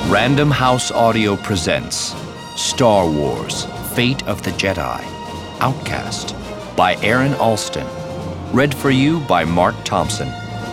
Random House Audio presents Star Wars: Fate of the Jedi, Outcast by Aaron Alston. Read for you by Mark Thompson.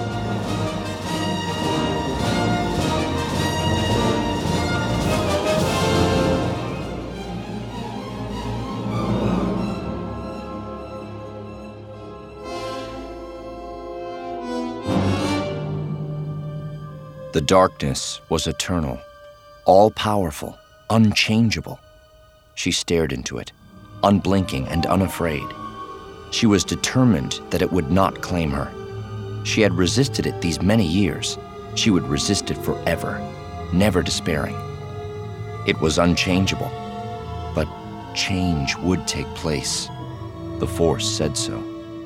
The darkness was eternal, all-powerful, unchangeable. She stared into it, unblinking and unafraid. She was determined that it would not claim her. She had resisted it these many years. She would resist it forever, never despairing. It was unchangeable, but change would take place. The Force said so.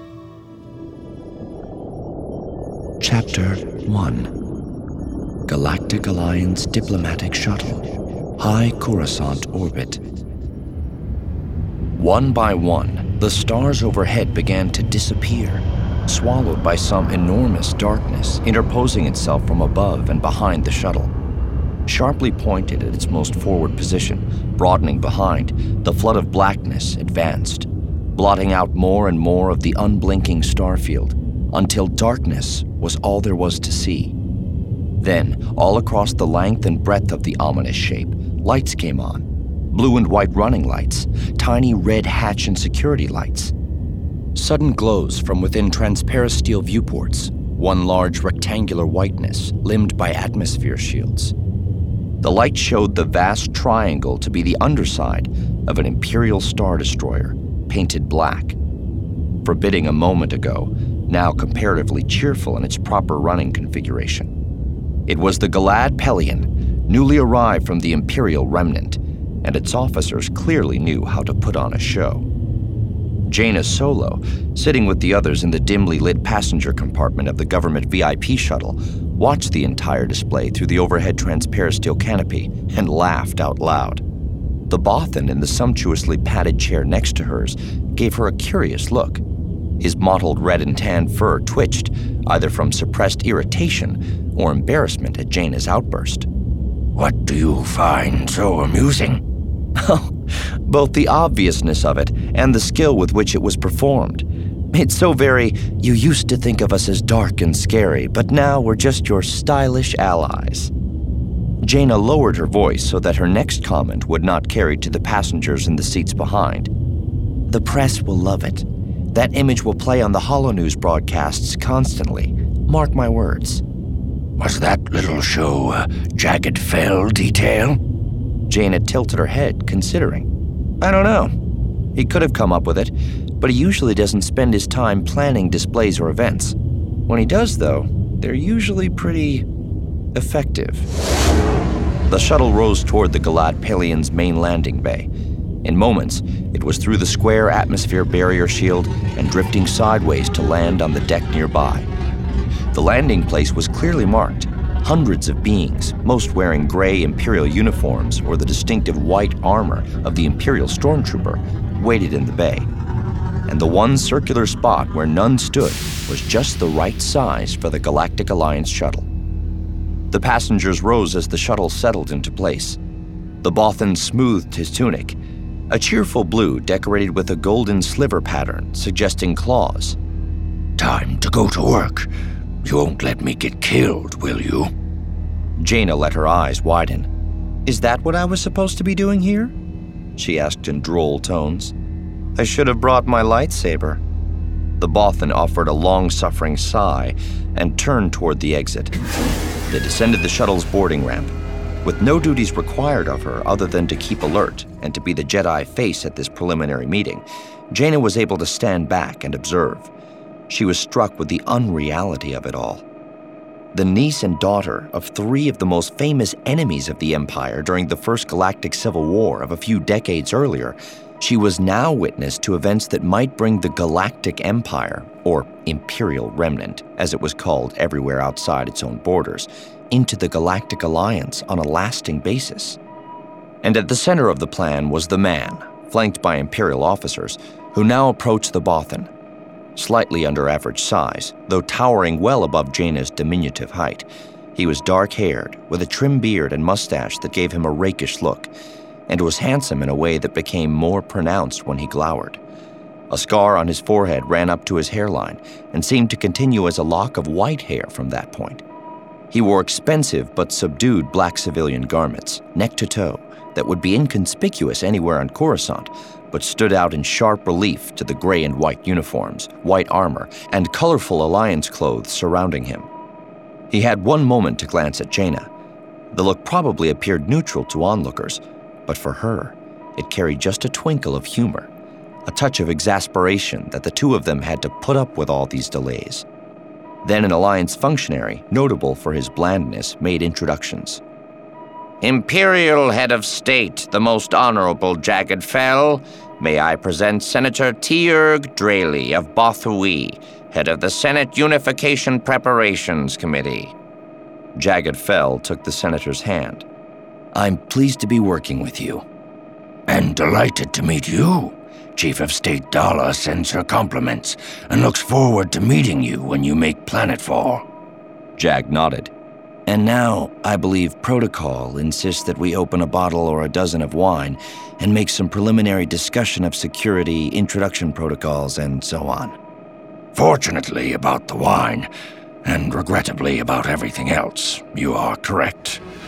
Chapter 1. Galactic Alliance Diplomatic Shuttle, High Coruscant Orbit. One by one, the stars overhead began to disappear, swallowed by some enormous darkness interposing itself from above and behind the shuttle. Sharply pointed at its most forward position, broadening behind, the flood of blackness advanced, blotting out more and more of the unblinking starfield, until darkness was all there was to see. Then, all across the length and breadth of the ominous shape, lights came on. Blue and white running lights, tiny red hatch and security lights. Sudden glows from within transparent steel viewports, one large rectangular whiteness limned by atmosphere shields. The light showed the vast triangle to be the underside of an Imperial Star Destroyer, painted black. Forbidding a moment ago, now comparatively cheerful in its proper running configuration. It was the Galad Pelion, newly arrived from the Imperial Remnant, and its officers clearly knew how to put on a show. Jaina Solo, sitting with the others in the dimly lit passenger compartment of the government VIP shuttle, watched the entire display through the overhead transparent steel canopy and laughed out loud. The Bothan in the sumptuously padded chair next to hers gave her a curious look. His mottled red and tan fur twitched, either from suppressed irritation or embarrassment at Jaina's outburst. What do you find so amusing? Oh, both the obviousness of it and the skill with which it was performed. It's so very, you used to think of us as dark and scary, but now we're just your stylish allies. Jaina lowered her voice so that her next comment would not carry to the passengers in the seats behind. The press will love it. That image will play on the HoloNews broadcasts constantly. Mark my words. Was that little show a Jagged Fell detail? Jaina tilted her head, considering. I don't know. He could have come up with it, but he usually doesn't spend his time planning displays or events. When he does, though, they're usually pretty effective. The shuttle rose toward the Galad Pelion's main landing bay. In moments, it was through the square atmosphere barrier shield and drifting sideways to land on the deck nearby. The landing place was clearly marked. Hundreds of beings, most wearing gray Imperial uniforms or the distinctive white armor of the Imperial Stormtrooper, waited in the bay. And the one circular spot where none stood was just the right size for the Galactic Alliance shuttle. The passengers rose as the shuttle settled into place. The Bothan smoothed his tunic, a cheerful blue decorated with a golden sliver pattern suggesting claws. Time to go to work. You won't let me get killed, will you? Jaina let her eyes widen. Is that what I was supposed to be doing here? She asked in droll tones. I should have brought my lightsaber. The Bothan offered a long-suffering sigh and turned toward the exit. They descended the shuttle's boarding ramp. With no duties required of her other than to keep alert and to be the Jedi face at this preliminary meeting, Jaina was able to stand back and observe. She was struck with the unreality of it all. The niece and daughter of three of the most famous enemies of the Empire during the First Galactic Civil War of a few decades earlier, she was now witness to events that might bring the Galactic Empire, or Imperial Remnant, as it was called everywhere outside its own borders, into the Galactic Alliance on a lasting basis. And at the center of the plan was the man, flanked by Imperial officers, who now approached the Bothan. Slightly under average size, though towering well above Jaina's diminutive height, He was dark-haired, with a trim beard and mustache that gave him a rakish look, and was handsome in a way that became more pronounced when he glowered. A scar on his forehead ran up to his hairline and seemed to continue as a lock of white hair from that point. He wore expensive but subdued black civilian garments, neck to toe, that would be inconspicuous anywhere on Coruscant, but stood out in sharp relief to the gray and white uniforms, white armor, and colorful Alliance clothes surrounding him. He had one moment to glance at Jaina. The look probably appeared neutral to onlookers, but for her, it carried just a twinkle of humor, a touch of exasperation that the two of them had to put up with all these delays. Then an Alliance functionary, notable for his blandness, made introductions. Imperial Head of State, the Most Honorable Jagged Fell, may I present Senator Tierg Draley of Bothui, head of the Senate Unification Preparations Committee. Jagged Fell took the senator's hand. I'm pleased to be working with you. And delighted to meet you. Chief of State Dala sends her compliments and looks forward to meeting you when you make planetfall. Jag nodded. And now, I believe protocol insists that we open a bottle or a dozen of wine and make some preliminary discussion of security, introduction protocols, and so on. Fortunately about the wine, and regrettably about everything else, you are correct.